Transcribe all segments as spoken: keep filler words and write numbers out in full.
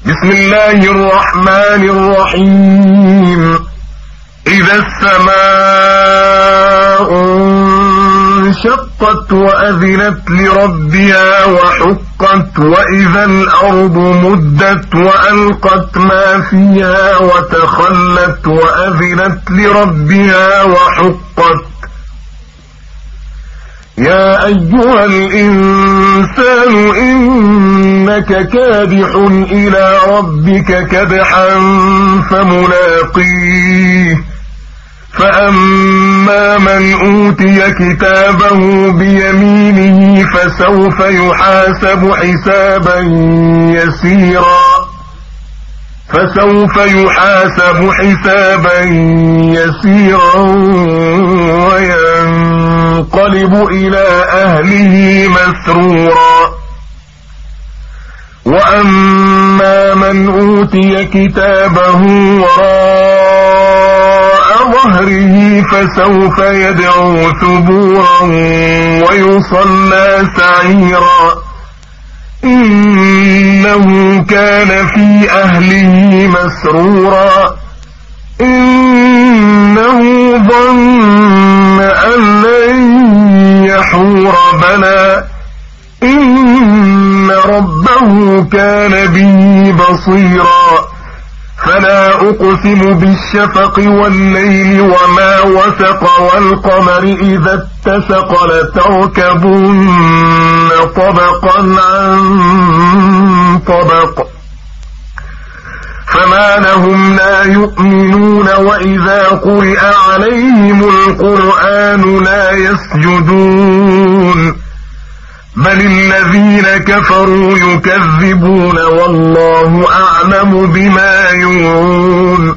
بسم الله الرحمن الرحيم. إذا السماء انشقت وأذنت لربها وحقت، وإذا الأرض مدت وألقت ما فيها وتخلت وأذنت لربها وحقت. يا أيها الإنسان إنك كادح إلى ربك كدحا فملاقيه. فأما من أوتي كتابه بيمينه فسوف يحاسب حسابا يسيرا فسوف يحاسب حسابا يسيرا وينقلب إلى أهله مسرورا. وأما من أوتي كتابه وراء ظهره فسوف يدعو ثبورا ويصلى سعيرا، إنه كان في أهله مسرورا، إنه ظن أن لن يحور بلى، إن ربه كان به بصيرا. فلا أقسم بالشفق والليل وما وسق والقمر إذا اتسق لتركبن طبقا عن طبق فما لهم لا يؤمنون وإذا قرئ عليهم القرآن لا يسجدون بل الذين كفروا يكذبون والله أعلم بما يوعون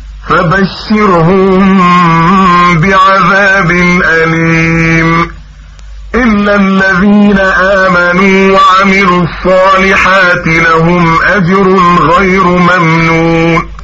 فبشرهم بعذاب أليم إلا الذين آمنوا وعملوا الصالحات لهم أجر غير ممنون